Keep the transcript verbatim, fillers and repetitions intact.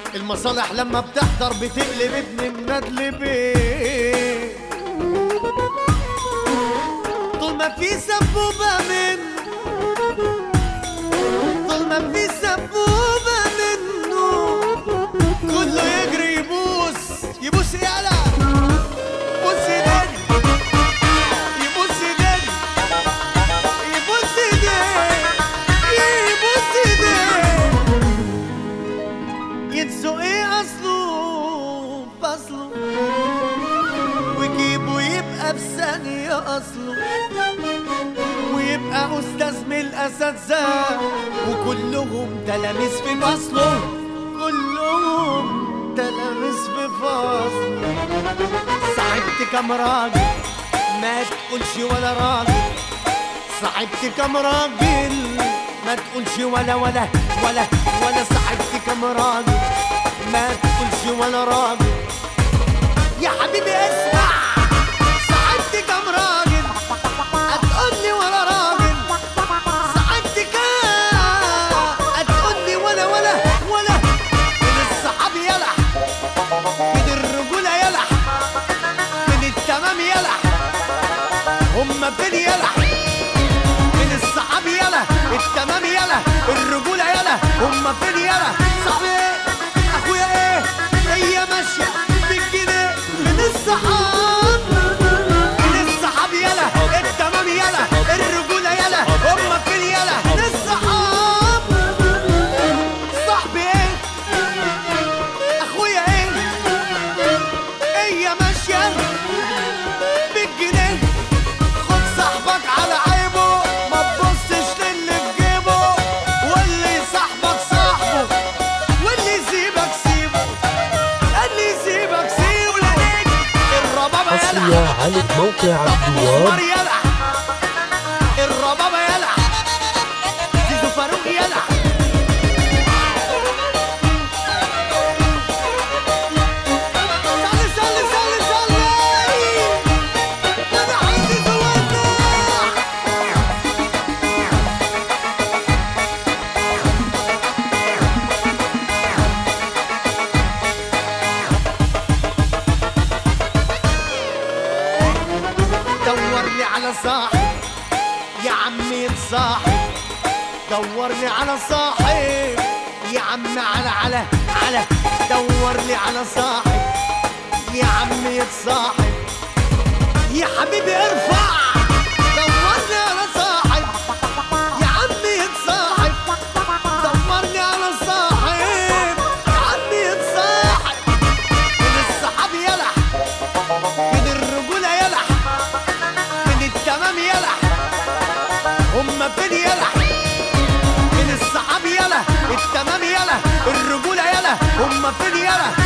المصالح لما بتحضر بتقلب ابن مندلبين. طول ما في سبوبة منه، طول ما في سبوبة منه كله يجري يبوس يبوس يالا يبوس ايدين يبوس ايدين يبوس ايدين يبوس ايدين. ينسوا ايه اصله فصله ويجيبه يبقى بثانية اصله، ويبقى استاذ من الاساتذة وكلهم تلاميذ في فصله، كلهم تلاميذ في فصله. صاحبت كام راجل ما تقولش ولا راجل، صاحبت كام راجل ما تقولش ولا ولا ولا ولا صاحبت كام راجل ما تقولش ولا راجل. يا حبيبي اسمع، صاحبت كام راجل هتقولي ولا راجل، صاحبت كام هتقولي ولا ولا ولا. من الصحاب يلح، من الرجولة يلح، من التمام يلح، هما فين يلح؟ من الصحاب يلا، التمام يلا، الرجولة يلا، هما فين يلا؟ صاحبي ايه؟ اخويا ايه؟ هي ماشية بالجنيه. من الصحاب، من الصحاب يلا، التمام يلا، الرجولة يلا، هما فين يلا؟ من الصحاب. صاحبي ايه؟ اخويا ايه؟ هي ماشية بالجنيه. خد صاحبك على عيبه، ما تبصش للي في جيبه، واللي صاحبك صاحبه، واللي يسيبك سيبه، اللي يسيبك سيبه. الربابة يلح حصرية على موقع عبدواب. يلح الربابة يلح زيزو فاروق يلح. صلي صلي صلي صلي انا عندي زوانا. دورلي على صاحب يا عمي يتصاحب، دورلي على صاحب يا عمي على على على. دورلي على صاحب يا عمي يتصاحب، يا حبيبي ارفع. دورلي على صاحب يا عمي يتصاحب، دورلي على صاحب يا عمي يتصاحب. من الصحاب يلح، من الرجولة يلح، من التمام يلح، هما فين يلح؟ من الصحاب يلا، التمام يلا، الرجولة يلا، هما فين يلا؟